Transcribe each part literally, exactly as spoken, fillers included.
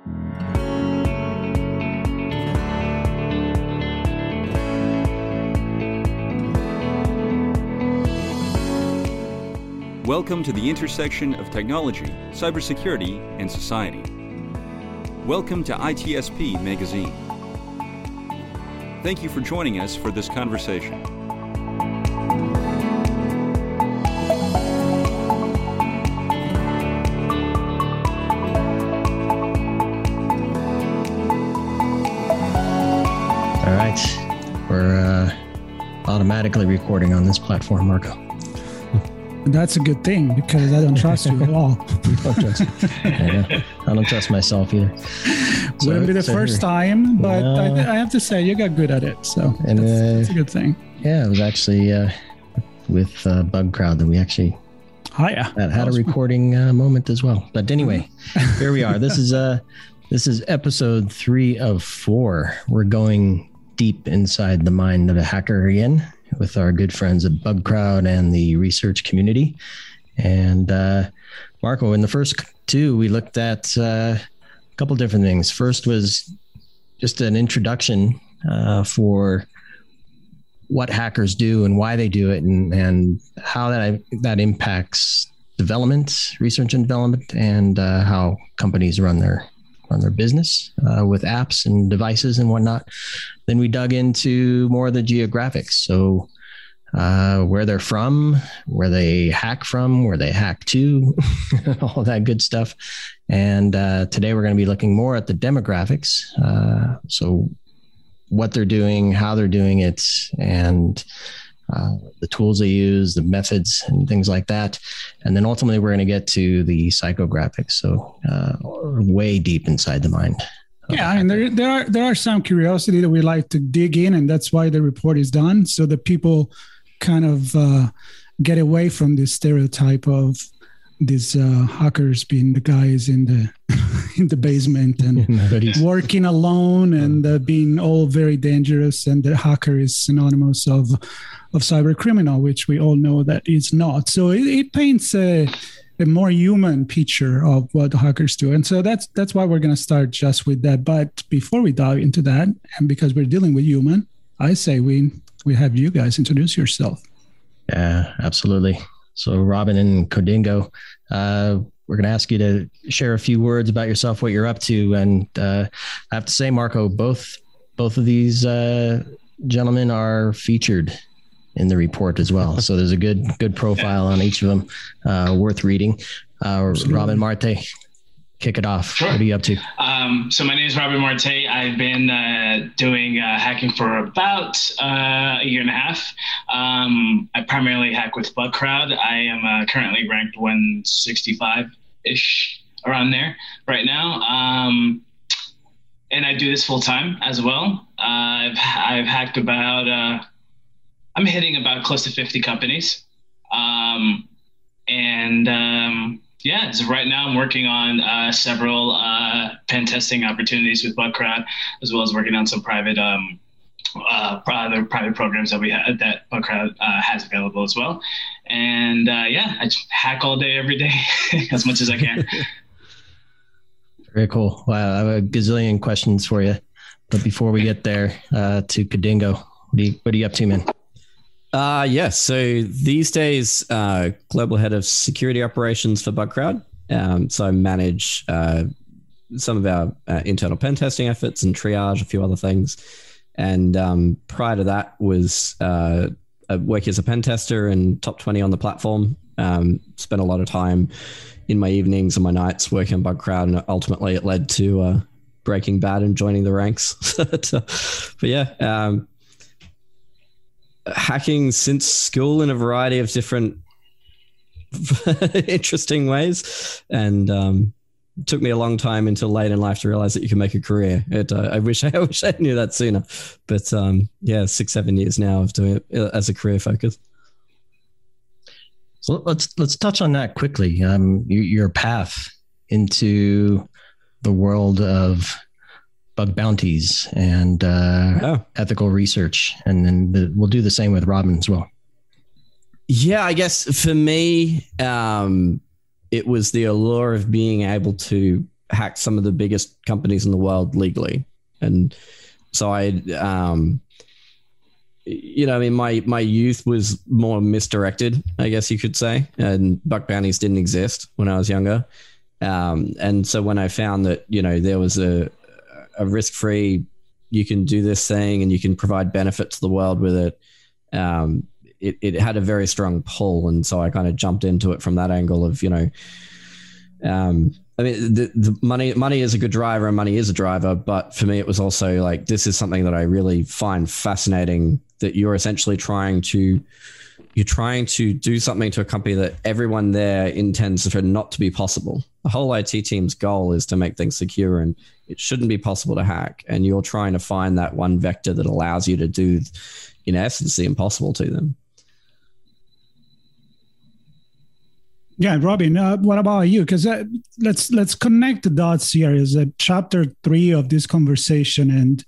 Welcome to the intersection of technology, cybersecurity, and society. Welcome to I T S P Magazine. Thank you for joining us for this conversation. All right, we're uh, automatically recording on this platform, Marco. That's a good thing because I don't trust you at all. You don't trust me. I, I don't trust myself either. So, Wouldn't be the so first time, but no. I, I have to say you got good at it. So and, that's, uh, that's a good thing. Yeah, it was actually uh, with uh, Bugcrowd that we actually oh, yeah. had, had a recording uh, moment as well. But anyway, here we are. This is uh, this is episode three of four. We're going deep inside the mind of a hacker again, with our good friends at Bugcrowd and the research community. And uh, Marco, in the first two, we looked at uh, a couple different things. First was just an introduction uh, for what hackers do and why they do it, and, and how that that impacts development, research and development, and uh, how companies run their run their business uh, with apps and devices and whatnot. Then we dug into more of the geographics. So uh, where they're from, where they hack from, where they hack to, all that good stuff. And uh, today we're going to be looking more at the demographics. Uh, so what they're doing, how they're doing it, and uh, the tools they use, the methods and things like that. And then ultimately we're going to get to the psychographics. So uh, way deep inside the mind. Yeah, and there there are there are some curiosity that we like to dig in, and that's why the report is done, so that people kind of uh, get away from this stereotype of these uh, hackers being the guys in the in the basement and working alone and uh, being all very dangerous, and the hacker is synonymous of of cyber criminal, which we all know that is not. So it, it paints a a more human picture of what the hackers do. And so that's that's why we're going to start just with that. But before we dive into that, and because we're dealing with human, I say we we have you guys introduce yourself. Yeah, absolutely. So Robin and Codingo, uh, we're going to ask you to share a few words about yourself, what you're up to. And uh, I have to say, Marco, both both of these uh, gentlemen are featured in the report as well. So there's a good good profile on each of them, uh, worth reading. Uh, Robin Marte, kick it off. Sure. What are you up to? Um, so my name is Robin Marte. I've been uh, doing uh, hacking for about uh, a year and a half. Um, I primarily hack with Bugcrowd. I am uh, currently ranked one sixty-five-ish, around there right now. Um, and I do this full time as well. Uh, I've, I've hacked about... Uh, I'm hitting about close to fifty companies. Um, and um, yeah, so right now I'm working on uh, several uh, pen testing opportunities with Bugcrowd, as well as working on some private um, uh, private, private programs that we have, that Bugcrowd uh, has available as well. And uh, yeah, I just hack all day, every day, as much as I can. Very cool. Wow, I have a gazillion questions for you. But before we get there, uh, to Codingo, what are you, what are you up to, man? Uh, yes. So these days, uh, global head of security operations for Bugcrowd. Um, so I manage uh, some of our uh, internal pen testing efforts and triage, a few other things. And um, prior to that was uh, working as a pen tester and top twenty on the platform. Um, spent a lot of time in my evenings and my nights working on Bugcrowd, and ultimately it led to uh, Breaking Bad and joining the ranks. but, uh, but yeah, um, hacking since school in a variety of different interesting ways, and um, it took me a long time until late in life to realize that you can make a career. It, uh, I wish I, I wish I knew that sooner, but um, yeah, six seven years now of doing it as a career focus. So let's let's touch on that quickly. Um, your, your path into the world of bug bounties and uh, oh. ethical research. And then the, we'll do the same with Robin as well. Yeah, I guess for me, um, it was the allure of being able to hacked some of the biggest companies in the world legally. And so I, um, you know, I mean, my, my youth was more misdirected, I guess you could say, and bug bounties didn't exist when I was younger. Um, and so when I found that, you know, there was a, a risk-free, you can do this thing and you can provide benefit to the world with it, um, it, it had a very strong pull. And so I kind of jumped into it from that angle of, you know, um, I mean, the, the money, money is a good driver and money is a driver. But for me, it was also like, this is something that I really find fascinating, that you're essentially trying to, you're trying to do something to a company that everyone there intends for not to be possible. The whole I T team's goal is to make things secure, and it shouldn't be possible to hack. And you're trying to find that one vector that allows you to do, in essence, the impossible to them. Yeah, Robin, uh, what about you? Because uh, let's let's connect the dots here. Is that chapter three of this conversation, and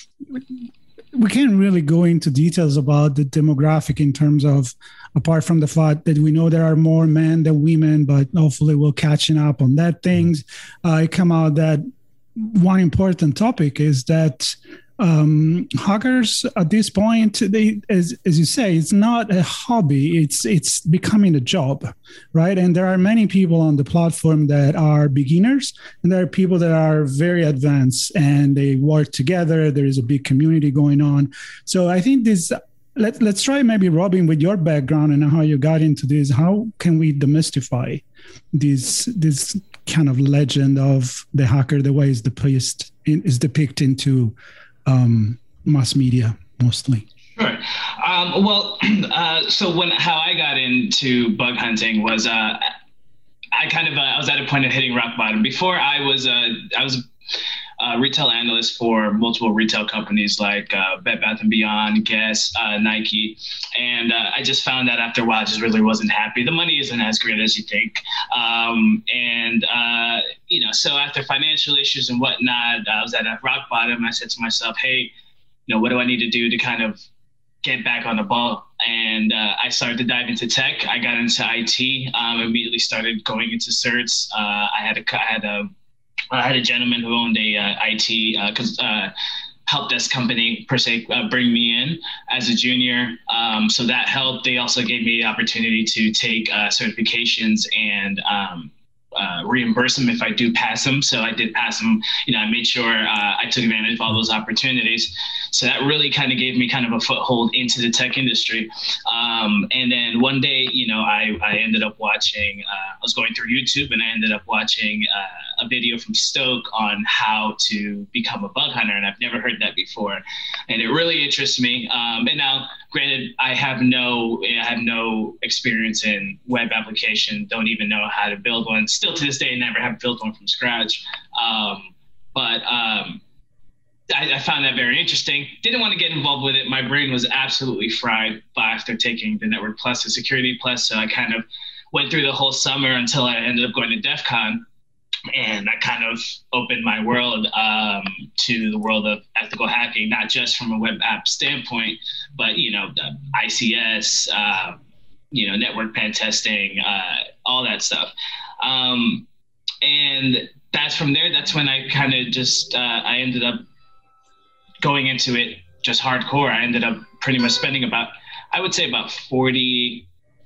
we can't really go into details about the demographic in terms of, apart from the fact that we know there are more men than women, but hopefully we're catching up on that things. Uh, it come out that one important topic is that um, hackers at this point, they, as, as you say, it's not a hobby, it's it's becoming a job, right? And there are many people on the platform that are beginners, and there are people that are very advanced and they work together. There is a big community going on. So I think this, let, let's try maybe, Robin, with your background and how you got into this, how can we demystify this, this kind of legend of the hacker, the way it's depicted, is depicted into Um, mass media mostly? Sure. Um, well, uh, so when how I got into bug hunting was uh, I kind of uh, I was at a point of hitting rock bottom. Before I was uh, I was a retail analyst for multiple retail companies like uh, Bed Bath and Beyond, Guess, uh, Nike, and uh, I just found that after a while I just really wasn't happy. The money isn't as great as you think, um, and uh, you know, so after financial issues and whatnot, I was at a rock bottom. I said to myself, hey, you know, what do I need to do to kind of get back on the ball? And uh, I started to dive into tech. I got into I T, um, immediately started going into certs. Uh, I had a, I had a, I had a gentleman who owned a uh, I T uh, uh, help desk company per se, uh, bring me in as a junior. Um, so that helped. They also gave me the opportunity to take uh, certifications and um, Uh, reimburse them if I do pass them. So I did pass them. You know, I made sure uh, I took advantage of all those opportunities. So that really kind of gave me kind of a foothold into the tech industry. Um, and then one day, you know, I, I ended up watching, uh, I was going through YouTube and I ended up watching uh, a video from Stoke on how to become a bug hunter. And I've never heard that before. And it really interests me. Um, and now, granted, I have no, I have no experience in web application, don't even know how to build one. Still to this day, never have built one from scratch. Um, but um, I, I found that very interesting. Didn't want to get involved with it. My brain was absolutely fried after taking the Network Plus, the Security Plus. So I kind of went through the whole summer until I ended up going to DEF CON. And that kind of opened my world um, to the world of ethical hacking, not just from a web app standpoint, but, you know, the I C S, uh, you know, network pen testing, uh, all that stuff. Um, and that's from there. That's when I kind of just, uh, I ended up going into it just hardcore. I ended up pretty much spending about, I would say about forty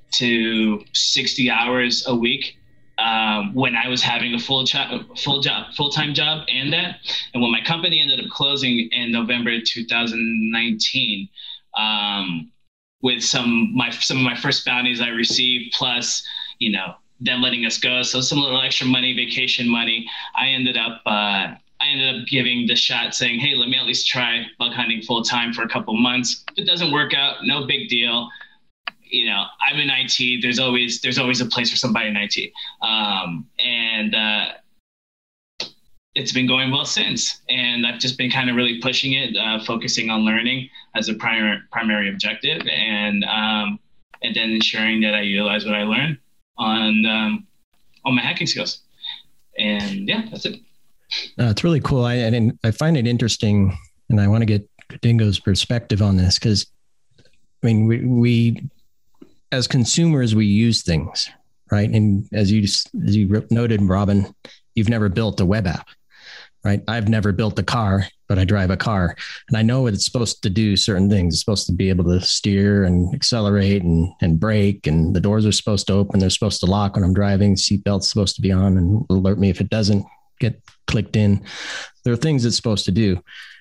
to sixty hours a week. Um, when I was having a full job, full job, full-time job and that, and when my company ended up closing in November two thousand nineteen, um, with some my some of my first bounties I received, plus, you know, them letting us go, so some little extra money, vacation money, I ended up uh, I ended up giving the shot, saying, hey, let me at least try bug hunting full-time for a couple months. If it doesn't work out, no big deal. You know, I'm in I T. There's always there's always a place for somebody in I T, um, and uh, it's been going well since. And I've just been kind of really pushing it, uh, focusing on learning as a primary primary objective, and um, and then ensuring that I utilize what I learn on um, on my hacking skills. And yeah, that's it. Uh, it's really cool. I and I find it interesting, and I want to get Dingo's perspective on this because, I mean, we we. as consumers, we use things, right? And as you as you noted, Robin, you've never built a web app, right? I've never built a car, but I drive a car, and I know it's supposed to do certain things. It's supposed to be able to steer and accelerate and, and brake, and the doors are supposed to open. They're supposed to lock when I'm driving. Seatbelt's supposed to be on and alert me if it doesn't get clicked in. There are things it's supposed to do.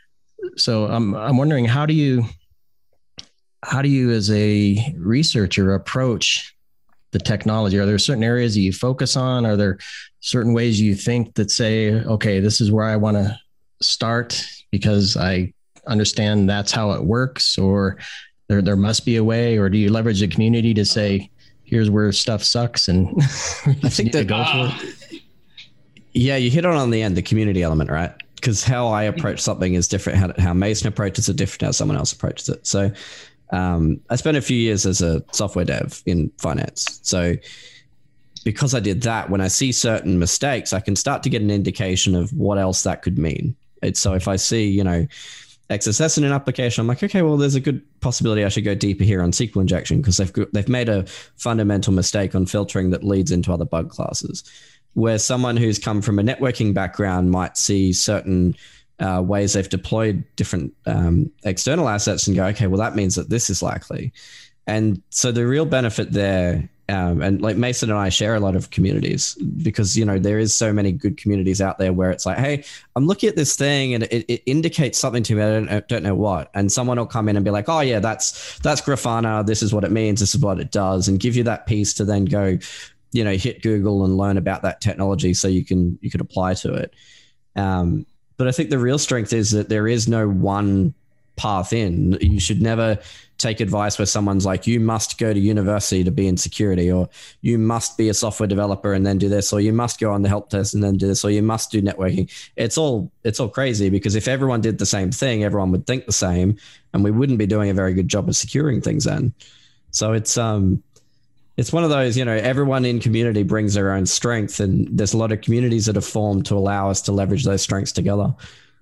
So I'm I'm wondering, how do you how do you as a researcher approach the technology? Are there certain areas that you focus on? Are there certain ways you think that say, okay, this is where I want to start because I understand that's how it works, or there there must be a way? Or do you leverage the community to say, here's where stuff sucks and I think that go uh, for it? Yeah, you hit on on the end, the community element, right? Because how I approach something is different. How, how Mason approaches it different. How someone else approaches it. So um, I spent a few years as a software dev in finance. So because I did that, when I see certain mistakes, I can start to get an indication of what else that could mean. It's, so if I see, you know, X S S in an application, I'm like, okay, well, there's a good possibility I should go deeper here on S Q L injection because they've they've made a fundamental mistake on filtering that leads into other bug classes. Where someone who's come from a networking background might see certain uh, ways they've deployed different um, external assets and go, okay, well, that means that this is likely. And so the real benefit there, um, and like Mason and I share a lot of communities because, you know, there is so many good communities out there where it's like, hey, I'm looking at this thing and it, it indicates something to me. I don't, I don't know what. And someone will come in and be like, oh yeah, that's, that's Grafana. This is what it means. This is what it does. And give you that piece to then go, you know, hit Google and learn about that technology so you can, you could apply to it. Um, but I think the real strength is that there is no one path in. You should never take advice where someone's like, you must go to university to be in security, or you must be a software developer and then do this, or you must go on the help desk and then do this, or you must do networking. It's all, it's all crazy because if everyone did the same thing, everyone would think the same and we wouldn't be doing a very good job of securing things then. So it's, um, It's one of those, you know, everyone in community brings their own strength, and there's a lot of communities that have formed to allow us to leverage those strengths together.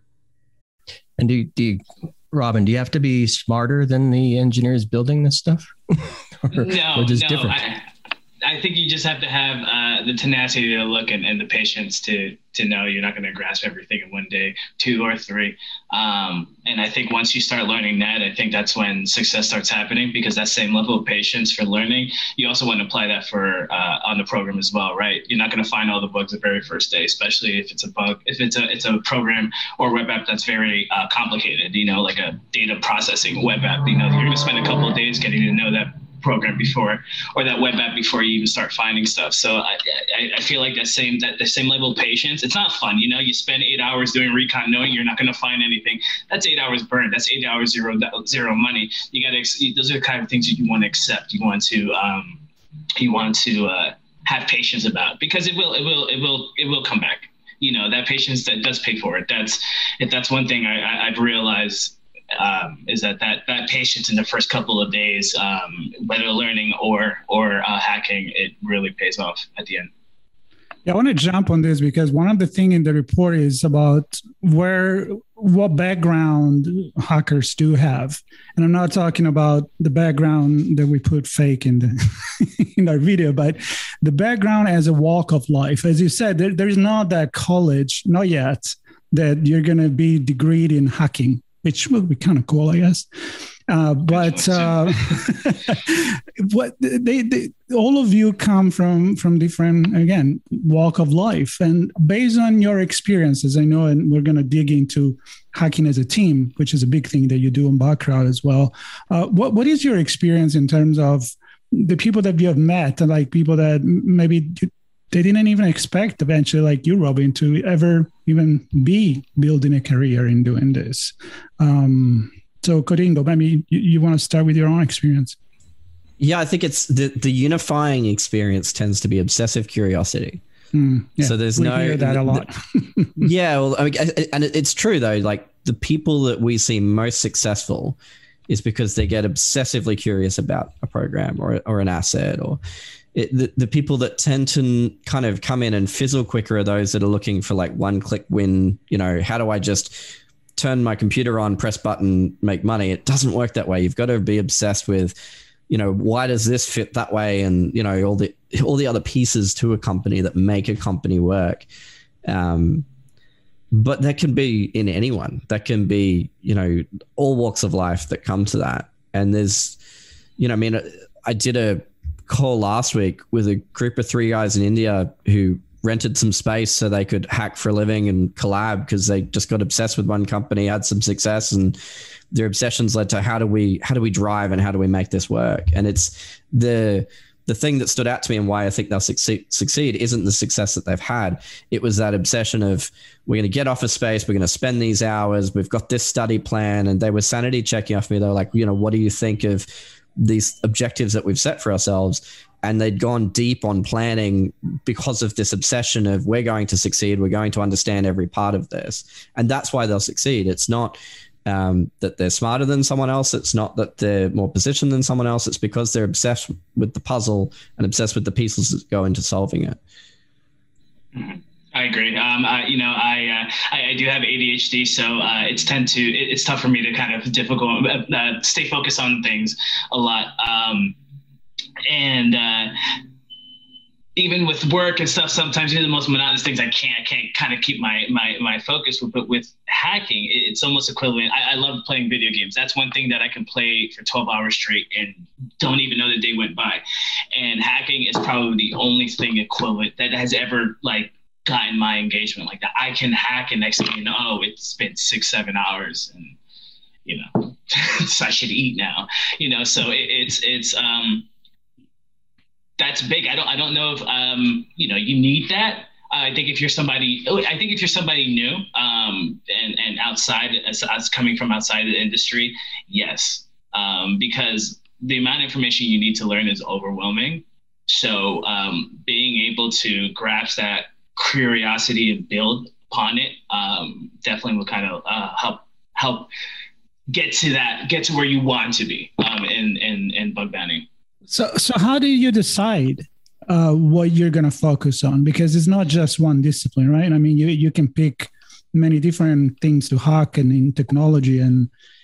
And do, do you, Robin, do you have to be smarter than the engineers building this stuff? or, no, or just no. different? I, I think you just have to have uh, the tenacity to look and, and the patience to to know you're not going to grasp everything in one day, two or three. Um, and I think once you start learning that, I think that's when success starts happening, because that same level of patience for learning, you also want to apply that for uh, on the program as well, right? You're not going to find all the bugs the very first day, especially if it's a bug, if it's a it's a program or web app that's very uh, complicated, you know, like a data processing web app. You know, you're going to spend a couple of days getting to know that program before, or that web app before you even start finding stuff. So I, I, I feel like that same that the same level of patience. It's not fun, you know. You spend eight hours doing recon, knowing you're not going to find anything. That's eight hours burned. That's eight hours zero zero money. You got to. Those are the kind of things you want to accept. You want to um, you want to uh, have patience about, because it will it will it will it will come back. You know, that patience that does pay for it. That's if that's one thing I, I, I've realized. Um, is that, that that patience in the first couple of days, um, whether learning or or uh, hacking, it really pays off at the end. Yeah, I want to jump on this because one of the things in the report is about where what background hackers do have, and I'm not talking about the background that we put fake in the in our video, but the background as a walk of life. As you said, there, there is not that college, not yet, that you're going to be degreed in hacking, which will be kind of cool, I guess. Uh, but uh, what they, they, all of you come from from different, again, walk of life, and based on your experiences, I know, and we're going to dig into hacking as a team, which is a big thing that you do on Bugcrowd as well. Uh, what what is your experience in terms of the people that you have met, and like people that maybe you, they didn't even expect eventually, like you, Robin, to ever even be building a career in doing this. Um, so, Codingo, maybe you, you want to start with your own experience. Yeah, I think it's the, the unifying experience tends to be obsessive curiosity. Mm, yeah, so there's we no hear that a lot. the, yeah, well, I mean, and it's true though. Like the people that we see most successful is because they get obsessively curious about a program or or an asset, or it, the the people that tend to kind of come in and fizzle quicker are those that are looking for like one click win. You know, how do I just turn my computer on, press button, make money? It doesn't work that way. You've got to be obsessed with, you know, why does this fit that way? And, you know, all the, all the other pieces to a company that make a company work. Um, but that can be in anyone. That can be, you know, all walks of life that come to that. And there's, you know, I mean, I did a call last week with a group of three guys in India who rented some space so they could hack for a living and collab because they just got obsessed with one company, had some success, and their obsessions led to how do we how do we drive and how do we make this work? And it's the the thing that stood out to me and why I think they'll succeed, succeed isn't the success that they've had. It was that obsession of we're going to get off of space, we're going to spend these hours, we've got this study plan, and they were sanity checking off me. They were like, you know, what do you think of these objectives that we've set for ourselves? And they'd gone deep on planning because of this obsession of we're going to succeed, we're going to understand every part of this. And that's why they'll succeed. It's not um, that they're smarter than someone else. It's not that they're more positioned than someone else. It's because they're obsessed with the puzzle and obsessed with the pieces that go into solving it. Mm-hmm. I agree. Um, I, you know, I, uh, I I do have A D H D, so uh, it's tend to it, it's tough for me to kind of difficult uh, stay focused on things a lot. Um, and uh, even with work and stuff, sometimes even the most monotonous things I can't I can't kind of keep my my my focus with. But with hacking, it, it's almost equivalent. I, I love playing video games. That's one thing that I can play for twelve hours straight and don't even know the day went by. And hacking is probably the only thing equivalent that has ever like gotten my engagement like that. I can hack and next thing you know, oh, it's been six, seven hours and, you know, so I should eat now, you know? So it, it's, it's, um, that's big. I don't, I don't know if, um, you know, you need that. Uh, I think if you're somebody, I think if you're somebody new, um, and, and outside as, as coming from outside the industry, yes. Um, because the amount of information you need to learn is overwhelming. So, um, being able to grasp that curiosity and build upon it um, definitely will kind of uh, help help get to that get to where you want to be um, in, in in bug bounty. So so how do you decide uh, what you're going to focus on? Because it's not just one discipline, right? I mean, you you can pick many different things to hack and in technology and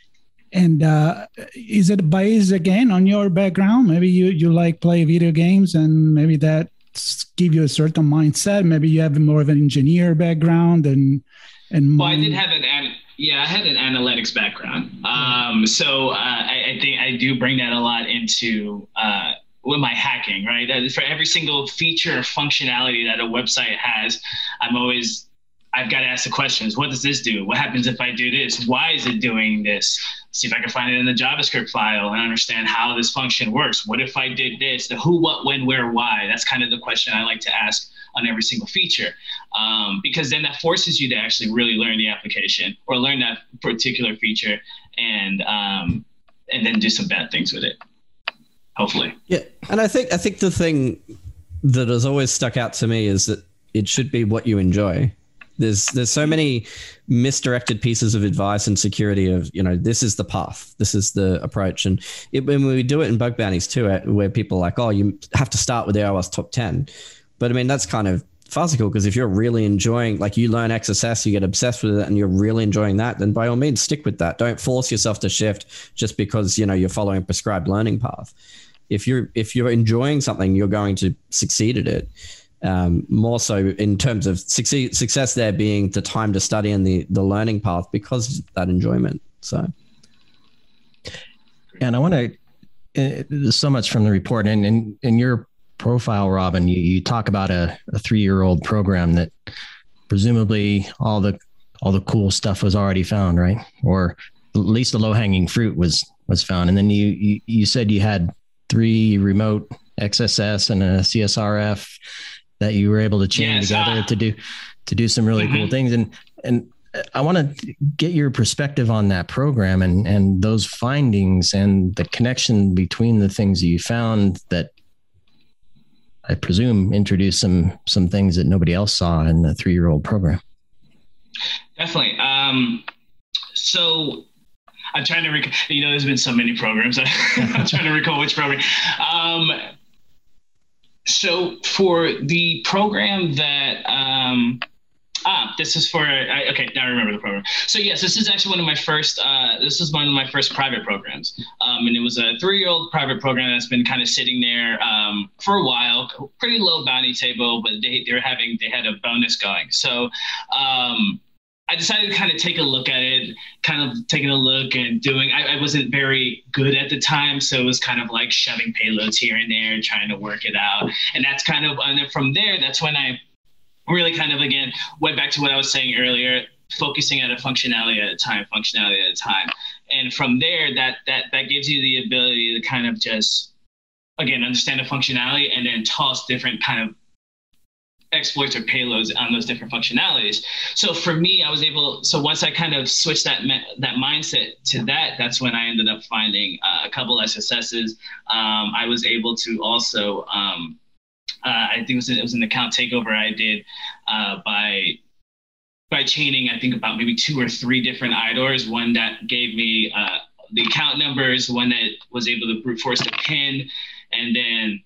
and uh, is it based again on your background? Maybe you you like play video games and maybe that give you a certain mindset. Maybe you have more of an engineer background and and well, I did have an yeah, I had an analytics background. Um, so uh, I, I think I do bring that a lot into uh, with my hacking, right? That for every single feature or functionality that a website has, I'm always I've got to ask the questions. What does this do? What happens if I do this? Why is it doing this? See if I can find it in the JavaScript file and understand how this function works. What if I did this? The who, what, when, where, why? That's kind of the question I like to ask on every single feature, um, because then that forces you to actually really learn the application or learn that particular feature and um, and then do some bad things with it, hopefully. Yeah, and I think I think the thing that has always stuck out to me is that it should be what you enjoy. There's there's so many misdirected pieces of advice and security of, you know, this is the path, this is the approach. And it, when we do it in bug bounties too, where people are like, oh, you have to start with the iOS top ten. But I mean, that's kind of farcical because if you're really enjoying, like you learn X S S, you get obsessed with it and you're really enjoying that, then by all means, stick with that. Don't force yourself to shift just because, you know, you're following a prescribed learning path. If you're, if you're enjoying something, you're going to succeed at it. Um, more so in terms of succeed, success there being the time to study and the, the learning path because of that enjoyment. So, and I want to, uh, there's so much from the report and in, in your profile, Robin, you, you talk about a, a three-year-old program that presumably all the, all the cool stuff was already found, right? Or at least the low hanging fruit was, was found. And then you, you, you said you had three remote X S S and a C S R F that you were able to chain yes, together uh, to do, to do some really mm-hmm. cool things. And, and I want to get your perspective on that program and, and those findings and the connection between the things that you found that I presume introduced some, some things that nobody else saw in the three-year-old program. Definitely. Um, so I'm trying to, rec- you know, there's been so many programs. I'm trying to recall which program. Um, So for the program that, um, ah, this is for, I, okay, now I remember the program. So yes, this is actually one of my first, uh, this is one of my first private programs. Um, Um, and it was a three-year-old private program that's been kind of sitting there um, for a while, pretty low bounty table, but they, they were having, they had a bonus going. So um, I decided to kind of take a look at it, kind of taking a look and doing, I, I wasn't very good at the time. So it was kind of like shoving payloads here and there, trying to work it out. And that's kind of, and then from there, that's when I really kind of, again, went back to what I was saying earlier, focusing at a functionality at a time, functionality at a time. And from there, that that that gives you the ability to kind of just, again, understand the functionality and then toss different kind of exploits or payloads on those different functionalities. So for me, I was able, so once I kind of switched that that mindset to that, that's when I ended up finding uh, a couple S S Ss. Um, I was able to also, um, uh, I think it was, it was an account takeover I did uh, by by chaining, I think about maybe two or three different I D O Rs, one that gave me uh, the account numbers, one that was able to brute force the PIN, and then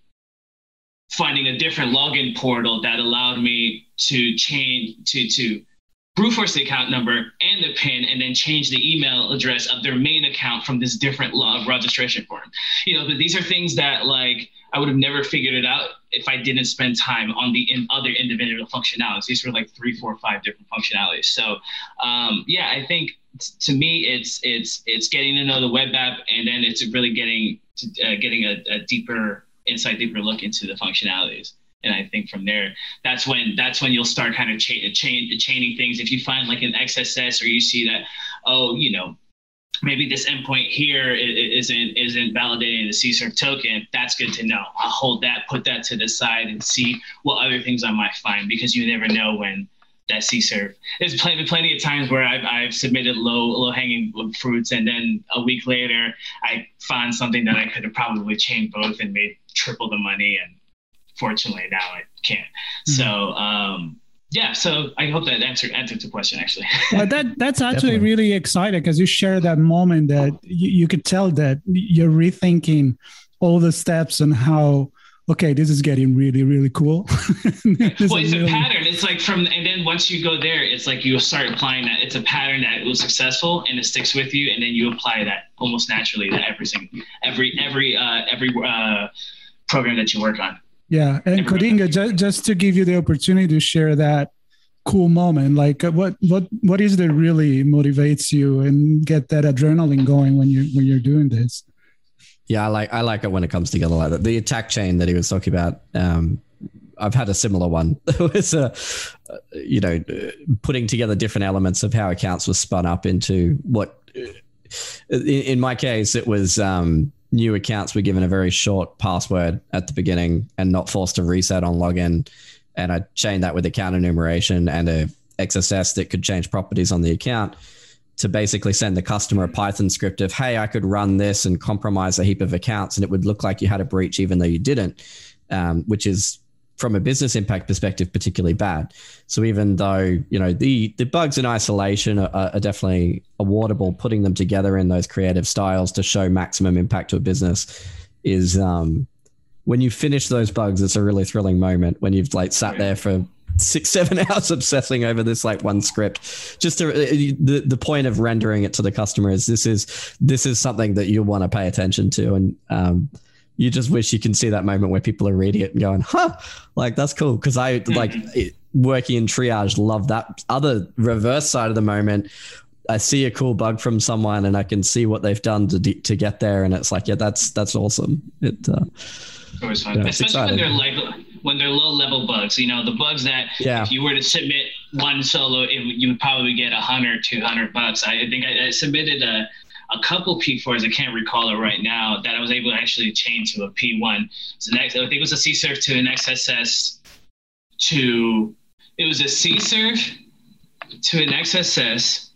finding a different login portal that allowed me to change, to, to brute force the account number and the PIN, and then change the email address of their main account from this different log registration form. You know, but these are things that like, I would have never figured it out if I didn't spend time on the in other individual functionalities. These were like three, four, five different functionalities. So um, yeah, I think t- to me, it's it's it's getting to know the web app, and then it's really getting to, uh, getting a, a deeper insight, deeper look into the functionalities. And I think from there, that's when that's when you'll start kind of cha- chain, chaining things. If you find like an X S S, or you see that, oh, you know, maybe this endpoint here isn't isn't validating the C S R F token, that's good to know. I'll hold that, put that to the side, and see what other things I might find, because you never know when that C S R F. There's plenty, plenty of times where I've, I've submitted low low hanging fruits, and then a week later I found something that I could have probably chained both and made triple the money, and fortunately now I can't. Mm-hmm. So um, yeah, so I hope that answered answered the question, actually. Well, that that's actually really exciting, because you share that moment that you, you could tell that you're rethinking all the steps and how, okay, this is getting really, really cool. Well, it's really... a pattern. It's like from, and then once you go there, it's like you start applying that. It's a pattern that was successful and it sticks with you, and then you apply that almost naturally to every single, every, every, uh, every uh, program that you work on. Yeah. And Kodinga, just, just to give you the opportunity to share that cool moment, like what, what, what is it that really motivates you and get that adrenaline going when you, when you're doing this? Yeah, I like I like it when it comes together like that. The attack chain that he was talking about, um, I've had a similar one. It was, a, you know, putting together different elements of how accounts were spun up into what, in, in my case, it was um, new accounts were given a very short password at the beginning and not forced to reset on login. And I chained that with account enumeration and a X S S that could change properties on the account to basically send the customer a Python script of, hey, I could run this and compromise a heap of accounts, and it would look like you had a breach even though you didn't, um, which is from a business impact perspective, particularly bad. So even though, you know, the, the bugs in isolation are, are definitely awardable, putting them together in those creative styles to show maximum impact to a business is, um, when you finish those bugs, it's a really thrilling moment when you've like sat there for six, seven hours obsessing over this like one script. Just to, the the point of rendering it to the customer is this is this is something that you want to pay attention to, and um, you just wish you can see that moment where people are reading it and going, "Huh, like that's cool." Because I like it, working in triage, love that other reverse side of the moment. I see a cool bug from someone, and I can see what they've done to to get there, and it's like, yeah, that's that's awesome. It uh, it's always fun, you know, especially when they're like. When they're low level bugs, you know, the bugs that yeah. if you were to submit one solo, it, you would probably get a hundred, two hundred bucks. I think I, I submitted a, a couple P fours. I can't recall it right now, that I was able to actually change to a P one. So next, I think it was a C S R F to an X S S to, it was a C S R F to an X S S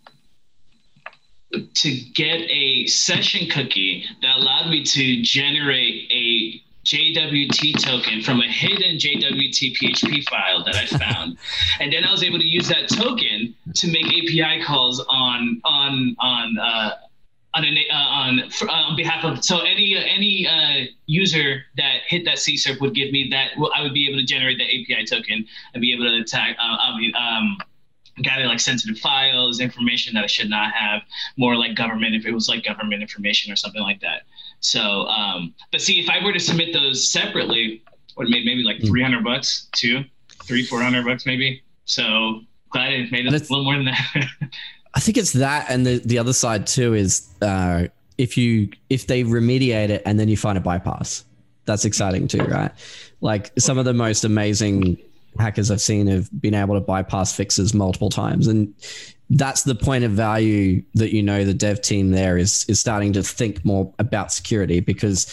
to get a session cookie that allowed me to generate a J W T token from a hidden J W T P H P file that I found. And then I was able to use that token to make A P I calls on on on uh, on, a, uh, on for, uh, on behalf of, so any uh, any uh, user that hit that C S R F would give me that, well, I would be able to generate the A P I token and be able to attack, uh, I mean, um, gather like sensitive files, information that I should not have, more like government, if it was like government information or something like that. So, um, but see, if I were to submit those separately, would maybe maybe like three hundred bucks, two, three, four hundred bucks maybe. So glad I made it a little more than that. I think it's that, and the the other side too is uh, if you if they remediate it and then you find a bypass, that's exciting too, right? Like some of the most amazing hackers I've seen have been able to bypass fixes multiple times, and that's the point of value that, you know, the dev team there is is starting to think more about security, because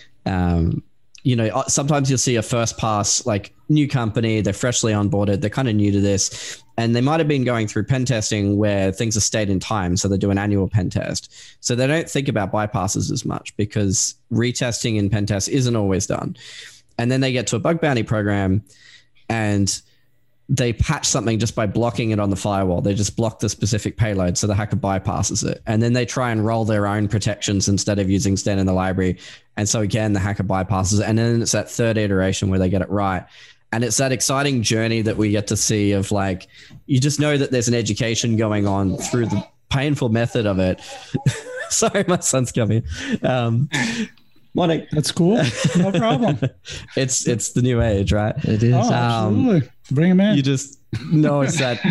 um, you know, sometimes you'll see a first pass, like new company, they're freshly onboarded, they're kind of new to this, and they might have been going through pen testing where things are stayed in time. So they do an annual pen test. So they don't think about bypasses as much because retesting in pen tests isn't always done. And then they get to a bug bounty program and they patch something just by blocking it on the firewall. They just block the specific payload, so the hacker bypasses it. And then they try and roll their own protections instead of using stand in the library. And so again, the hacker bypasses it. And then it's that third iteration where they get it right. And it's that exciting journey that we get to see of, like, you just know that there's an education going on through the painful method of it. Sorry, my son's coming. Um, Morning. That's cool. No problem. it's it's the new age, right? It is. Oh, Um, absolutely. Bring him in. You just know it's that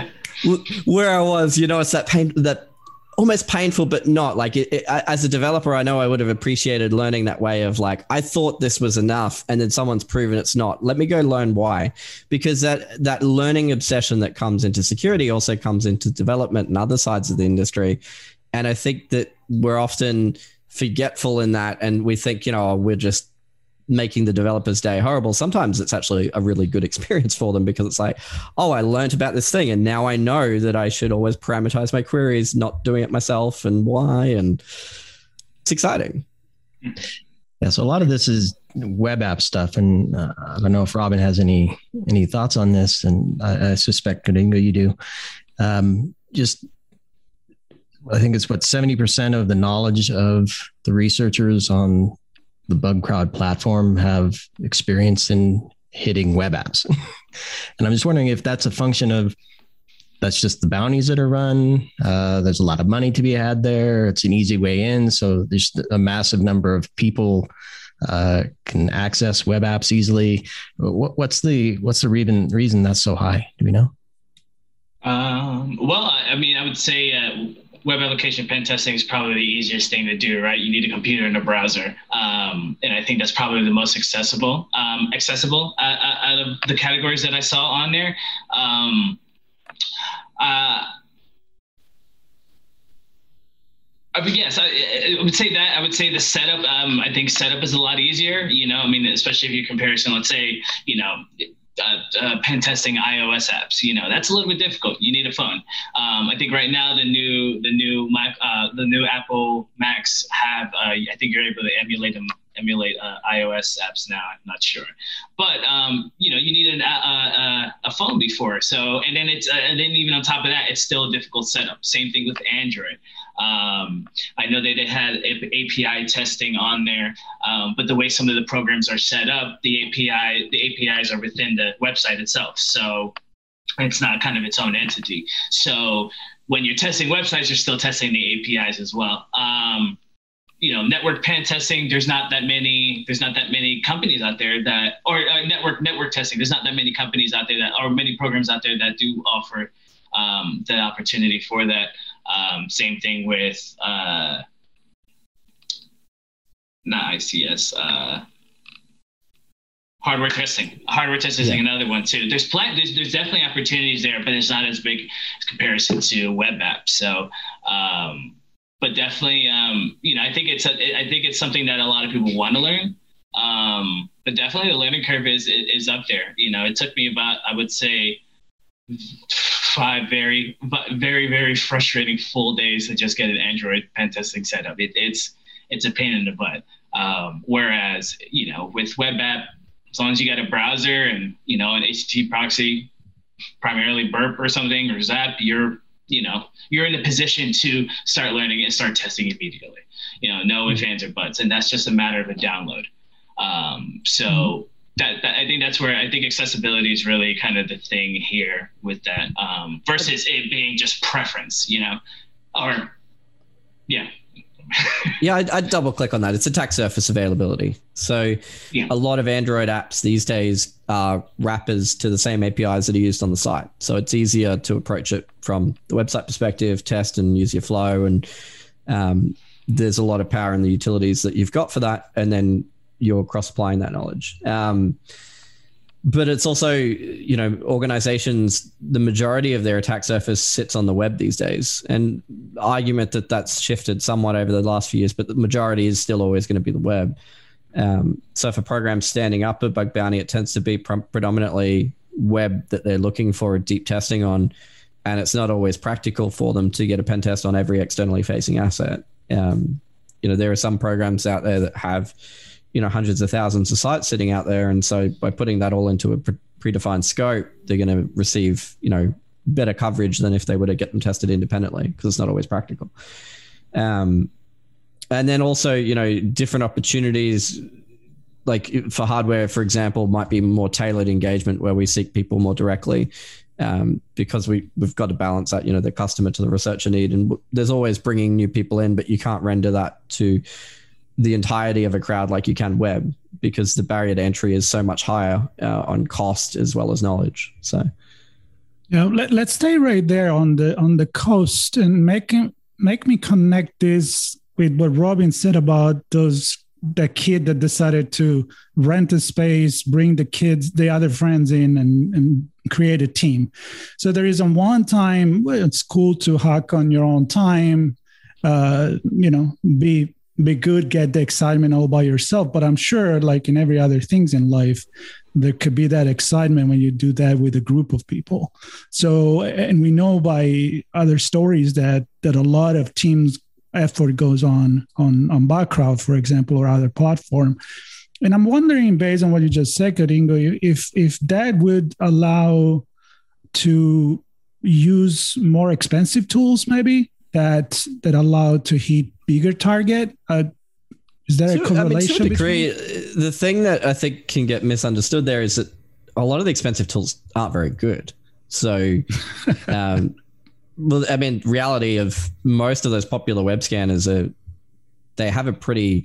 where I was, you know, it's that pain, that almost painful, but not like it, it, as a developer, I know I would have appreciated learning that way of, like, I thought this was enough and then someone's proven it's not. Let me go learn why, because that, that learning obsession that comes into security also comes into development and other sides of the industry. And I think that we're often forgetful in that, and we think, you know, we're just making the developer's day horrible. Sometimes it's actually a really good experience for them, because it's like, oh, I learned about this thing and now I know that I should always parameterize my queries, not doing it myself, and why. And it's exciting. Yeah, so a lot of this is web app stuff, and uh, I don't know if Robin has any any thoughts on this, and I, I suspect Kadingo you do. Um, just I think it's what seventy percent of the knowledge of the researchers on the Bugcrowd platform have experience in hitting web apps. And I'm just wondering if that's a function of, that's just the bounties that are run. Uh, there's a lot of money to be had there. It's an easy way in. So there's a massive number of people uh, can access web apps easily. What, what's the, what's the reason, reason that's so high? Do we know? Um, well, I mean, I would say uh, web application pen testing is probably the easiest thing to do, right? You need a computer and a browser. Um, and I think that's probably the most accessible, um, accessible uh, out of the categories that I saw on there. Um, uh, I mean, yes, I, I would say that. I would say the setup, um, I think setup is a lot easier, you know, I mean, especially if you comparison, let's say, you know, Uh, uh, pen testing iOS apps, you know, that's a little bit difficult. You need a phone. Um, I think right now the new the new Mac uh, the new Apple Macs have uh, I think you're able to emulate them emulate uh, iOS apps now. I'm not sure, but um, you know, you need an, uh, a phone before. So and then it's uh, and then even on top of that, it's still a difficult setup. Same thing with Android. Um, I know that they had A P I testing on there, um, but the way some of the programs are set up, the A P I, the A P Is are within the website itself. So it's not kind of its own entity. So when you're testing websites, you're still testing the A P Is as well. Um, you know, network pen testing, there's not that many, there's not that many companies out there that, or uh, network, network testing, there's not that many companies out there that, or many programs out there that do offer um, the opportunity for that. Um, same thing with uh, not I C S, uh, hardware testing. Hardware testing Yeah. is another one too. There's plenty. There's, there's definitely opportunities there, but it's not as big as comparison to web apps. So, um, but definitely, um, you know, I think it's a, I think it's something that a lot of people want to learn. Um, but definitely, the learning curve is is up there. You know, it took me about, I would say, five very, very, very frustrating full days to just get an Android pen testing setup. It, it's it's a pain in the butt. Um, whereas, you know, with web app, as long as you got a browser and, you know, an H T T P proxy, primarily Burp or something, or Zap, you're, you know, you're in a position to start learning and start testing immediately. You know, no ifs, ands, or buts, and that's just a matter of a download. Um, so. That, that I think that's where I think accessibility is really kind of the thing here with that, um, versus it being just preference, you know, or yeah. Yeah, I'd, I'd double click on that. It's attack surface availability. So yeah. a lot of Android apps these days are wrappers to the same A P Is that are used on the site. So it's easier to approach it from the website perspective, test and use your flow. And um, there's a lot of power in the utilities that you've got for that. And then you're cross-applying that knowledge. Um, But it's also, you know, organizations, the majority of their attack surface sits on the web these days. And argument that that's shifted somewhat over the last few years, but the majority is still always going to be the web. Um, so for programs standing up a bug bounty, it tends to be pre- predominantly web that they're looking for deep testing on. And it's not always practical for them to get a pen test on every externally facing asset. Um, you know, there are some programs out there that have, you know, hundreds of thousands of sites sitting out there. And so by putting that all into a pre- predefined scope, they're going to receive, you know, better coverage than if they were to get them tested independently, because it's not always practical. Um, and then also, you know, different opportunities, like for hardware, for example, might be more tailored engagement where we seek people more directly, um, because we, we've got to balance that, you know, the customer to the researcher need. And w- there's always bringing new people in, but you can't render that to the entirety of a crowd like you can web, because the barrier to entry is so much higher uh, on cost as well as knowledge. So, yeah, let, let's stay right there on the on the cost and make make me connect this with what Robin said about those the kid that decided to rent a space, bring the kids, the other friends in, and and create a team. So there is on one time, well, it's cool to hack on your own time, uh, you know, be. be good, get the excitement all by yourself. But I'm sure, like in every other things in life, there could be that excitement when you do that with a group of people. So, and we know by other stories that that a lot of teams effort goes on on on Bugcrowd, for example, or other platform. And I'm wondering, based on what you just said, Ingo, if if that would allow to use more expensive tools, maybe that that allow to hit bigger target. Uh, is there so, a correlation? I mean, to a degree, between? The thing that I think can get misunderstood there is that a lot of the expensive tools aren't very good. So, um, well, I mean, reality of most of those popular web scanners are, they have a pretty,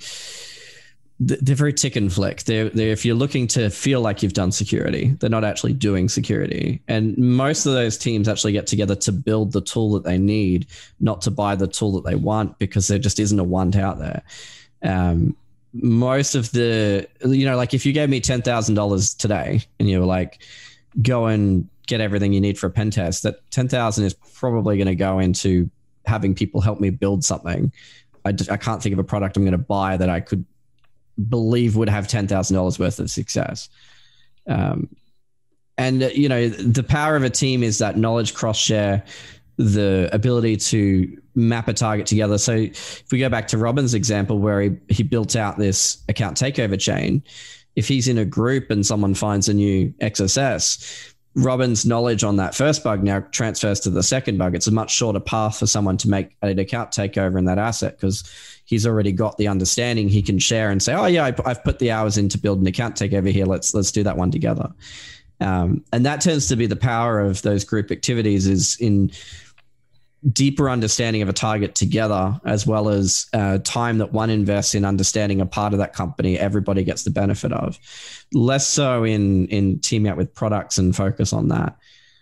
they're very tick and flick. They're, they're, if you're looking to feel like you've done security, they're not actually doing security. And most of those teams actually get together to build the tool that they need, not to buy the tool that they want, because there just isn't a want out there. Um, most of the, you know, like if you gave me ten thousand dollars today and you were like, go and get everything you need for a pen test, that ten thousand is probably going to go into having people help me build something. I, just, I can't think of a product I'm going to buy that I could believe would have ten thousand dollars worth of success. Um, and, you know, the power of a team is that knowledge cross share, the ability to map a target together. So if we go back to Robin's example, where he, he built out this account takeover chain, if he's in a group and someone finds a new X S S, Robin's knowledge on that first bug now transfers to the second bug. It's a much shorter path for someone to make an account takeover in that asset, because he's already got the understanding. He can share and say, oh yeah, I've put the hours in to build an account takeover here. Let's, let's do that one together. Um, and that tends to be the power of those group activities, is in deeper understanding of a target together, as well as uh, time that one invests in understanding a part of that company, everybody gets the benefit of. Less so in in teaming up with products and focus on that.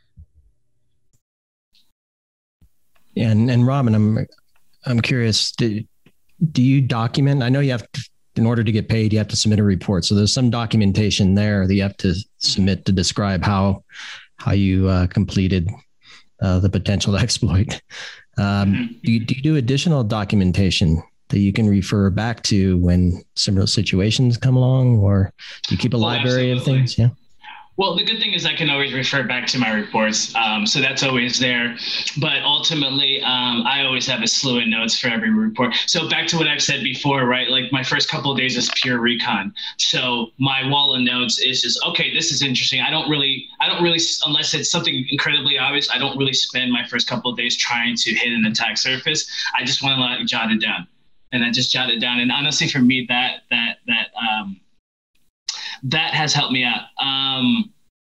Yeah, and, and Robin, I'm I'm curious, do, do you document? I know you have to, in order to get paid, you have to submit a report. So there's some documentation there that you have to submit to describe how how you uh, completed Uh, the potential exploit. Um, do, you, do you do additional documentation that you can refer back to when similar situations come along, or do you keep a oh, library absolutely. of things? Yeah. Well, the good thing is I can always refer back to my reports. Um, so that's always there. But ultimately, um, I always have a slew of notes for every report. So back to what I've said before, right? Like my first couple of days is pure recon. So my wall of notes is just, okay, this is interesting. I don't really, I don't really, unless it's something incredibly obvious, I don't really spend my first couple of days trying to hit an attack surface. I just want to like, jot it down. And I just jot it down. And honestly, for me, that, that, that, um, that has helped me out. Um,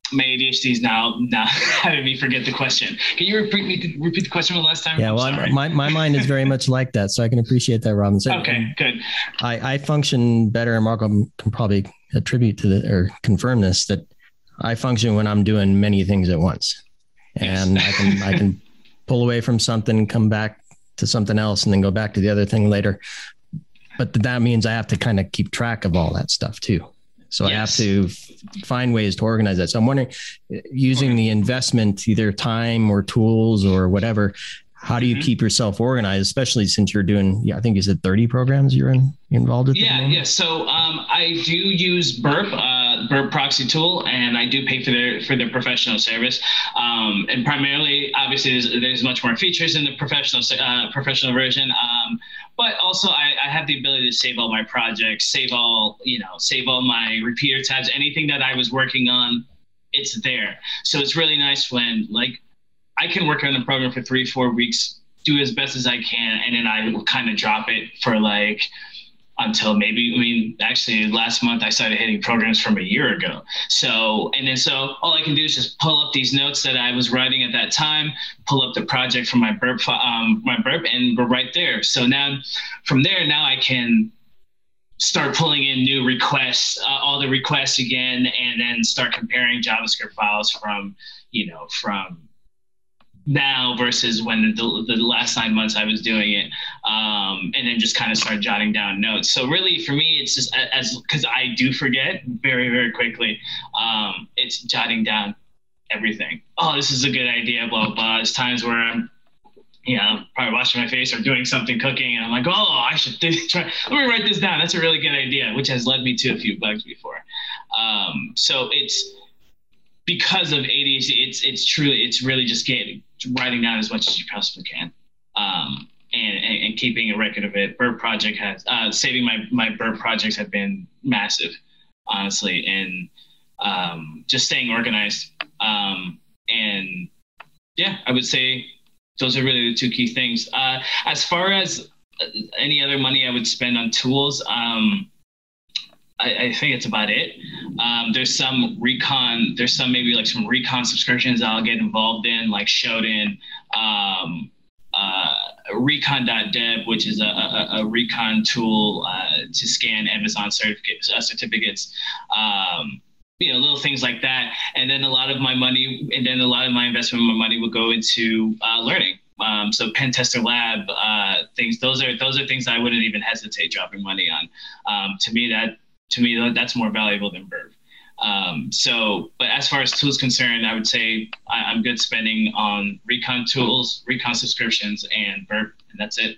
my A D H D is now now having me forget the question. Can you repeat me repeat the question one last time? Yeah, well, my my mind is very much like that, so I can appreciate that, Robin. So okay, good. I, I function better, and Marco can probably attribute to the or confirm this, that I function when I'm doing many things at once, and yes. I can I can pull away from something, come back to something else, and then go back to the other thing later. But that means I have to kind of keep track of all that stuff too. So yes. I have to f- find ways to organize that. So I'm wondering, using the investment, either time or tools or whatever, how do you mm-hmm. keep yourself organized, especially since you're doing, yeah, I think you said thirty programs you're in, involved with? Yeah, yeah. So um, I do use Burp, uh, Burp proxy tool, and I do pay for their for their professional service. Um, and primarily, obviously, there's, there's much more features in the professional uh, professional version. Um, But also, I, I have the ability to save all my projects, save all, you know, save all my repeater tabs, anything that I was working on, it's there. So it's really nice when, like, I can work on a program for three, four weeks, do as best as I can, and then I will kind of drop it for, like, until maybe, I mean, actually last month I started hitting programs from a year ago. So, and then so all I can do is just pull up these notes that I was writing at that time, pull up the project from my burp, um, my burp, and we're right there. So now from there, now I can start pulling in new requests, uh, all the requests again, and then start comparing JavaScript files from, you know, from now versus when the, the last nine months I was doing it, um, and then just kind of start jotting down notes. So really for me, it's just as, because I do forget very, very quickly, um, it's jotting down everything. Oh, this is a good idea, blah, blah, blah. There's times where I'm, you know, probably washing my face or doing something cooking, and I'm like, oh, I should try, let me write this down. That's a really good idea, which has led me to a few bugs before. Um, so it's, because of A D H D, it's it's truly it's really just getting writing down as much as you possibly can, um, and, and and keeping a record of it. Burp project has uh, saving my my Burp projects have been massive, honestly, and um, just staying organized. Um, and yeah, I would say those are really the two key things. Uh, as far as any other money I would spend on tools, um, I, I think it's about it. Um, there's some recon, there's some maybe like some recon subscriptions I'll get involved in, like Shodan, um, uh, recon dot dev, which is a, a, a recon tool uh, to scan Amazon certificates, uh, certificates, um, you know, little things like that. And then a lot of my money, and then a lot of my investment, my money will go into uh, learning. Um, so Pen Tester Lab, uh, things, those are, those are things I wouldn't even hesitate dropping money on. Um, to me, that, To me, that's more valuable than Burp. Um, so, but as far as tools concerned, I would say I, I'm good spending on recon tools, recon subscriptions, and Burp, and that's it.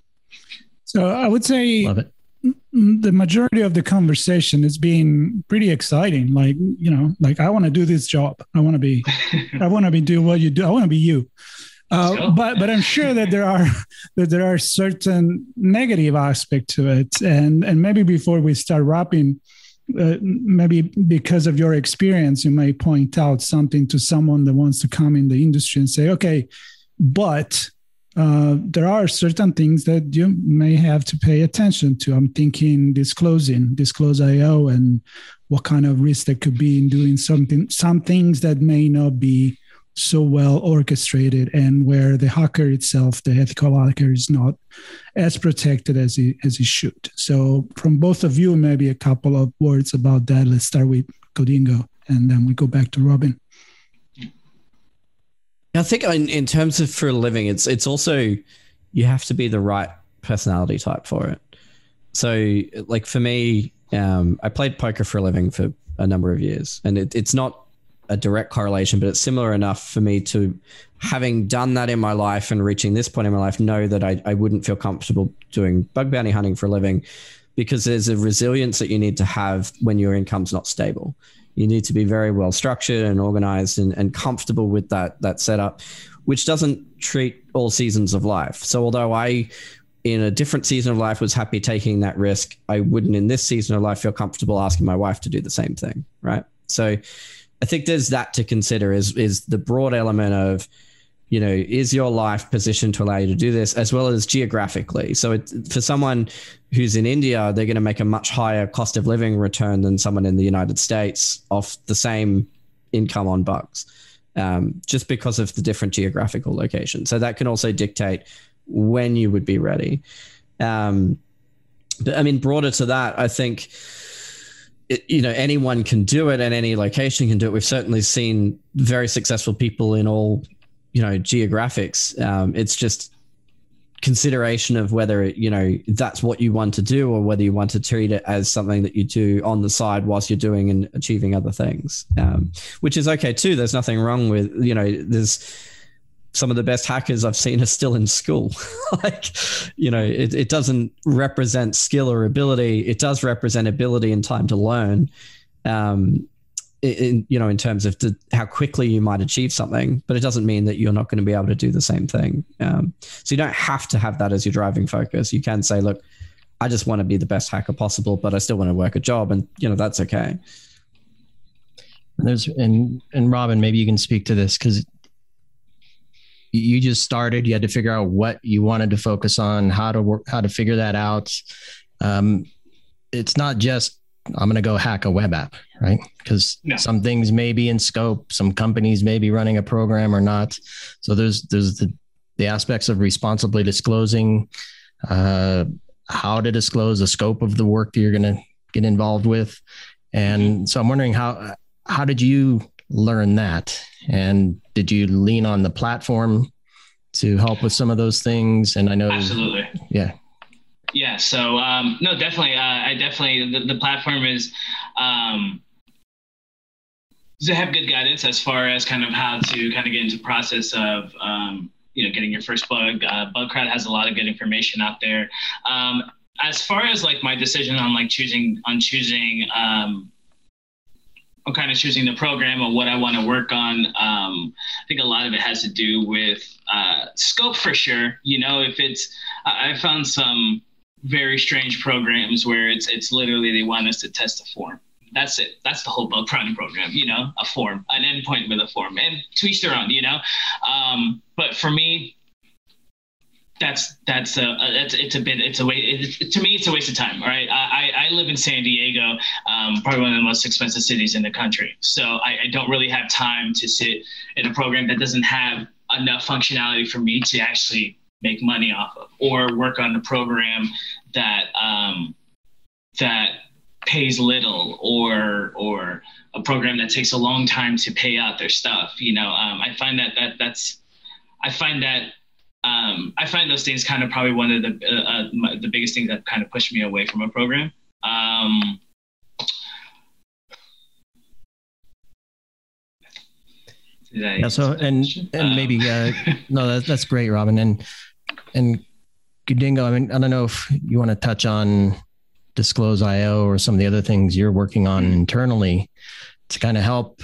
So I would say Love it. The majority of the conversation is being pretty exciting. Like, you know, like I want to do this job. I want to be, I want to be do what you do. I want to be you. Uh, but but I'm sure that there are that there are certain negative aspects to it, and and maybe before we start wrapping, uh, maybe because of your experience, you may point out something to someone that wants to come in the industry and say, okay, but uh, there are certain things that you may have to pay attention to. I'm thinking disclosing, disclose I O, and what kind of risk there could be in doing something, some things that may not be so well orchestrated, and where the hacker itself, the ethical hacker, is not as protected as he as he should. So from both of you, maybe a couple of words about that. Let's start with Codingo, and then we go back to Robin. I think in, in terms of for a living, it's it's also, you have to be the right personality type for it. So like for me, um, I played poker for a living for a number of years, and it, it's not a direct correlation, but it's similar enough for me to, having done that in my life and reaching this point in my life, know that I, I wouldn't feel comfortable doing bug bounty hunting for a living, because there's a resilience that you need to have when your income's not stable. You need to be very well structured and organized and, and comfortable with that, that setup, which doesn't treat all seasons of life. So although I, in a different season of life, was happy taking that risk, I wouldn't in this season of life feel comfortable asking my wife to do the same thing. Right. So I think there's that to consider, is is the broad element of, you know, is your life positioned to allow you to do this, as well as geographically. So it, for someone who's in India, they're going to make a much higher cost of living return than someone in the United States off the same income on bugs, um, just because of the different geographical location. So that can also dictate when you would be ready. Um, but I mean, broader to that, I think, it, you know, anyone can do it and any location can do it. We've certainly seen very successful people in all, you know, geographics. Um, it's just consideration of whether, you know, that's what you want to do or whether you want to treat it as something that you do on the side whilst you're doing and achieving other things, um, which is okay too. There's nothing wrong with, you know, there's some of the best hackers I've seen are still in school. Like, you know, it, it doesn't represent skill or ability. It does represent ability and time to learn. Um, in, you know, in terms of the, how quickly you might achieve something, but it doesn't mean that you're not going to be able to do the same thing. Um, so you don't have to have that as your driving focus. You can say, look, I just want to be the best hacker possible, but I still want to work a job, and, you know, that's okay. And there's, and, and Robin, maybe you can speak to this, because you just started, you had to figure out what you wanted to focus on, how to work, how to figure that out. Um, it's not just, I'm going to go hack a web app, right? Because no. some things may be in scope. Some companies may be running a program or not. So there's, there's the, the aspects of responsibly disclosing, uh, how to disclose the scope of the work that you're going to get involved with. And mm-hmm. so I'm wondering how, how did you learn that? And did you lean on the platform to help with some of those things? And I know, absolutely. Yeah. Yeah. So, um, no, definitely. Uh, I definitely, the, the platform is, um, they have good guidance as far as kind of how to kind of get into the process of, um, you know, getting your first bug. Uh, Bugcrowd has a lot of good information out there. Um, as far as like my decision on like choosing, on choosing, um, I'm kind of choosing the program or what I want to work on. Um, I think a lot of it has to do with uh, scope for sure. You know, if it's, I found some very strange programs where it's it's literally they want us to test a form. That's it. That's the whole bug crowding program, you know, a form, an endpoint with a form, and to each their own, you know. Um, but for me, that's that's a, a that's it's a bit it's a way it, to me it's a waste of time. Right, I I live in San Diego, um, probably one of the most expensive cities in the country. So I, I don't really have time to sit in a program that doesn't have enough functionality for me to actually make money off of, or work on a program that um, that pays little, or or a program that takes a long time to pay out their stuff. You know, um, I find that that that's I find that. Um, I find those things kind of probably one of the uh, uh, my, the biggest things that kind of pushed me away from a program. Um, yeah. So and and um, maybe uh, no, that, that's great, Robin. And and Gudingo, I mean, I don't know if you want to touch on Disclose dot I O or some of the other things you're working on mm-hmm. internally to kind of help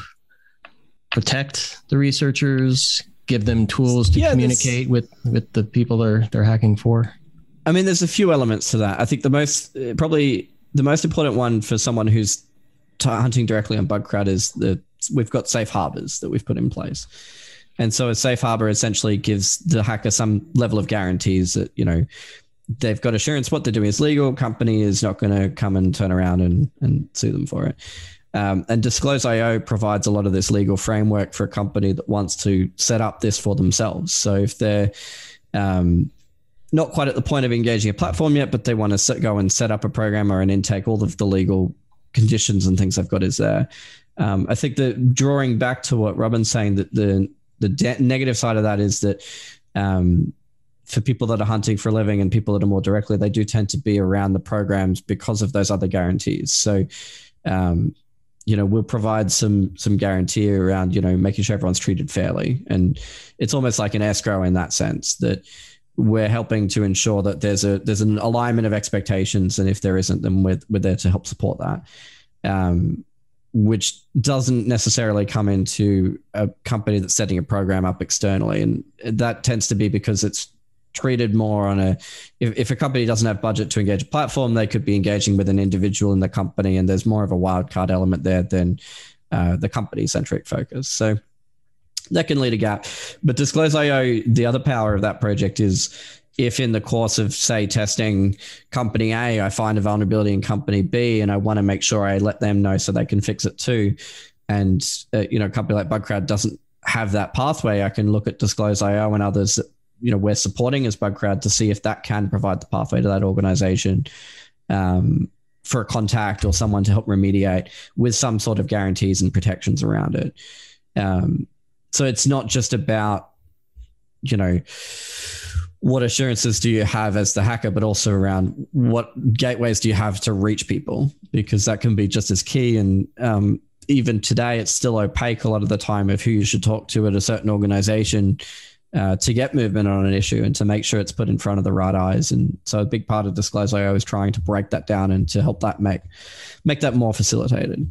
protect the researchers, give them tools to yeah, communicate with, with the people they're, they're hacking for? I mean, there's a few elements to that. I think the most, probably the most important one for someone who's t- hunting directly on Bugcrowd is that we've got safe harbors that we've put in place. And so a safe harbor essentially gives the hacker some level of guarantees that, you know, they've got assurance what they're doing is legal. Company is not going to come and turn around and, and sue them for it. Um, and Disclose dot I O provides a lot of this legal framework for a company that wants to set up this for themselves. So if they're um, not quite at the point of engaging a platform yet, but they want to set, go and set up a program or an intake, all of the legal conditions and things they've got is there. Um, I think that drawing back to what Robin's saying, that the the de- negative side of that is that um, for people that are hunting for a living and people that are more directly, they do tend to be around the programs because of those other guarantees. So, um, you know, we'll provide some some guarantee around, you know, making sure everyone's treated fairly. And it's almost like an escrow in that sense, that we're helping to ensure that there's a there's an alignment of expectations. And if there isn't, then we're, we're there to help support that. Um, which doesn't necessarily come into a company that's setting a program up externally. And that tends to be because it's treated more on a, if, if a company doesn't have budget to engage a platform, they could be engaging with an individual in the company, and there's more of a wildcard element there than uh, the company-centric focus. So that can lead a gap. But Disclose dot I O, the other power of that project is if in the course of, say, testing company A, I find a vulnerability in company B and I want to make sure I let them know so they can fix it too, and uh, you know, a company like Bugcrowd doesn't have that pathway, I can look at Disclose dot I O and others that, you know, we're supporting as Bugcrowd to see if that can provide the pathway to that organization um, for a contact or someone to help remediate with some sort of guarantees and protections around it. Um, so it's not just about, you know, what assurances do you have as the hacker, but also around what gateways do you have to reach people, because that can be just as key. And um, even today, it's still opaque a lot of the time of who you should talk to at a certain organization uh, to get movement on an issue and to make sure it's put in front of the right eyes. And so a big part of Disclose dot I O is trying to break that down and to help that make, make that more facilitated.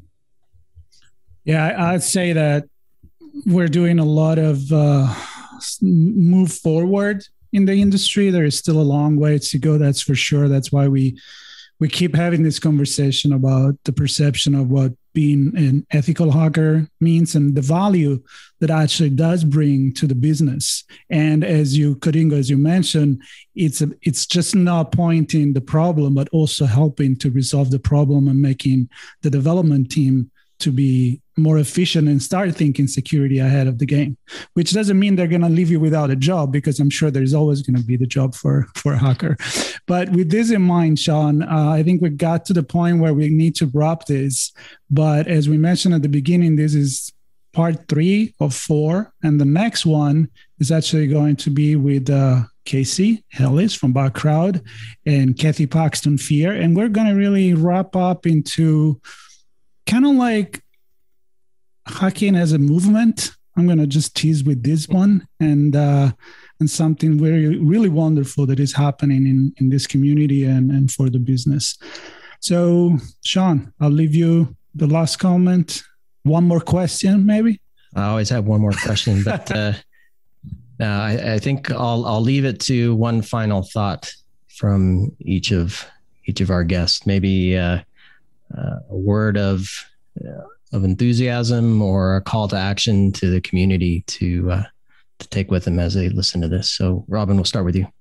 Yeah, I'd say that we're doing a lot of uh, move forward in the industry. There is still a long way to go, that's for sure. That's why we we keep having this conversation about the perception of what being an ethical hacker means and the value that actually does bring to the business. And as you, Codingo, as you mentioned, it's a, it's just not pointing the problem, but also helping to resolve the problem and making the development team to be more efficient and start thinking security ahead of the game, which doesn't mean they're going to leave you without a job, because I'm sure there's always going to be the job for, for a hacker. But with this in mind, Sean, uh, I think we got to the point where we need to wrap this. But as we mentioned at the beginning, this is part three of four. And the next one is actually going to be with uh, Casey Ellis from Bugcrowd and Kathy Paxton Fear. And we're going to really wrap up into kind of like hacking as a movement. I'm going to just tease with this one, and uh, and something very, really wonderful that is happening in, in this community and, and for the business. So, Sean, I'll leave you the last comment. One more question, maybe? I always have one more question, but uh, uh, I, I think I'll I'll leave it to one final thought from each of each of our guests. Maybe uh, uh, a word of uh, of enthusiasm or a call to action to the community to uh, to take with them as they listen to this. So, Robin, we'll start with you.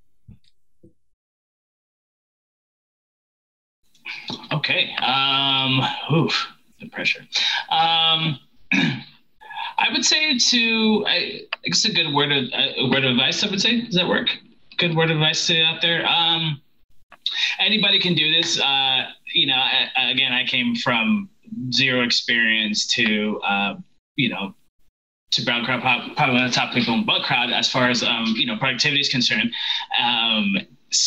Okay. Um, oof, the pressure. Um, I would say to, I, I guess a good word of a word of advice. I would say, does that work? Good word of advice to out there. Um, anybody can do this. Uh, you know, I, again, I came from zero experience to, uh, you know, to Bugcrowd, probably one of the top people in Bugcrowd as far as, um, you know, productivity is concerned. Um,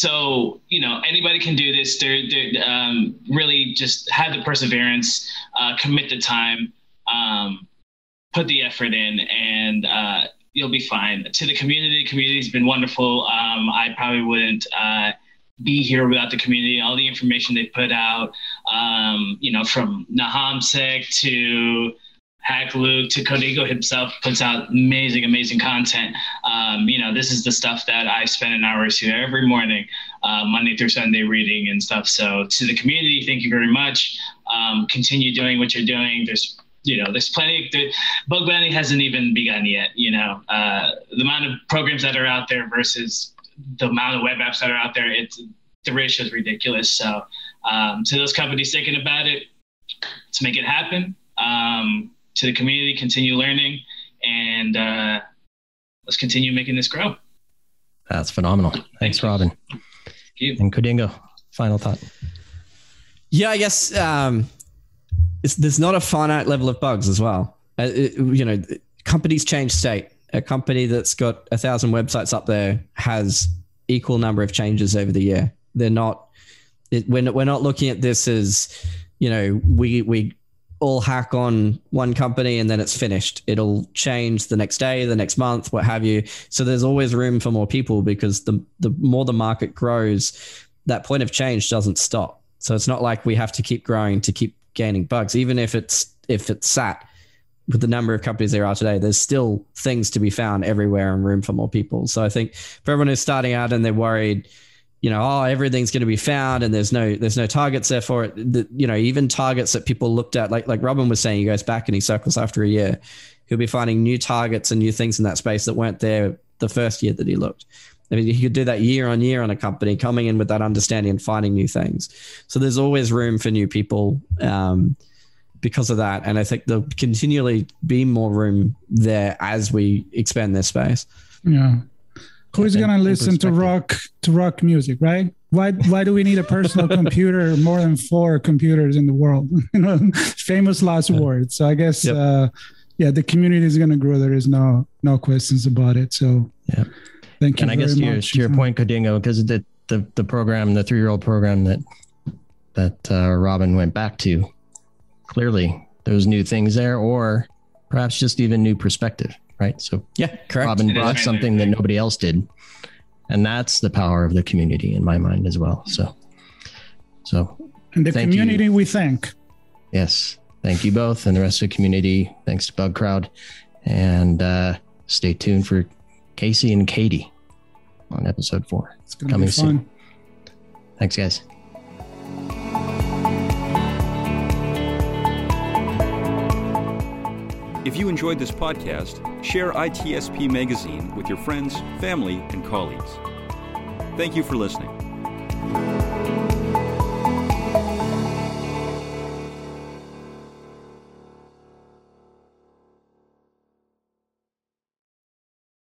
so, you know, anybody can do this. They're, they're um, really just have the perseverance, uh, commit the time, um, put the effort in, and uh, you'll be fine. To the community, the community's been wonderful. Um, I probably wouldn't uh, be here without the community. All the information they put out, um, you know, from NahamSec to Hack Luke to Codingo himself puts out amazing, amazing content. Um, you know, this is the stuff that I spend an hour or two every morning, uh, Monday through Sunday, reading and stuff. So to the community, thank you very much. Um, continue doing what you're doing. There's You know, there's plenty. The bug bounty hasn't even begun yet. You know, uh, the amount of programs that are out there versus the amount of web apps that are out there, it's the ratio is ridiculous. So, um, to those companies thinking about it, let's make it happen. Um, to the community, continue learning, and uh, let's continue making this grow. That's phenomenal. Thanks, Robin. Thank you. And Codingo, final thought. Yeah, I guess. Um, It's, there's not a finite level of bugs as well. Uh, it, you know, companies change state. A company that's got a thousand websites up there has equal number of changes over the year. They're not. It, we're, we're not looking at this as, you know, we we all hack on one company and then it's finished. It'll change the next day, the next month, what have you. So there's always room for more people, because the the more the market grows, that point of change doesn't stop. So it's not like we have to keep growing to keep gaining bugs. Even if it's if it's sat with the number of companies there are today, there's still things to be found everywhere and room for more people. So I think for everyone who's starting out and they're worried, you know, oh, everything's going to be found and there's no there's no targets there for it. The, you know, even targets that people looked at, like like Robin was saying, he goes back and he circles after a year. He'll be finding new targets and new things in that space that weren't there the first year that he looked. I mean, he could do that year on year on a company, coming in with that understanding and finding new things. So there's always room for new people. Um, because of that. And I think there'll continually be more room there as we expand this space. Yeah. Who's In- gonna in listen to perspective. rock to rock music, right? Why why do we need a personal computer? More than four computers in the world. You know, famous last words. So I guess Yep. uh, yeah, the community is gonna grow. There is no no questions about it. So Yeah. thank you. And I very guess to your, much. to your point, Codingo, because the, the the program, the three year old program that that uh, Robin went back to, clearly there's new things there, or perhaps just even new perspective, right? So Yeah, correct. Robin It is brought really something that big. nobody else did, and that's the power of the community in my mind as well. So, so And the thank community you. we thank. yes, thank you both, and the rest of the community. Thanks to Bug Crowd, and uh, stay tuned for Casey and Katie on episode four. It's gonna Coming be fun. soon. Thanks, guys. If you enjoyed this podcast, share I T S P Magazine with your friends, family, and colleagues. Thank you for listening.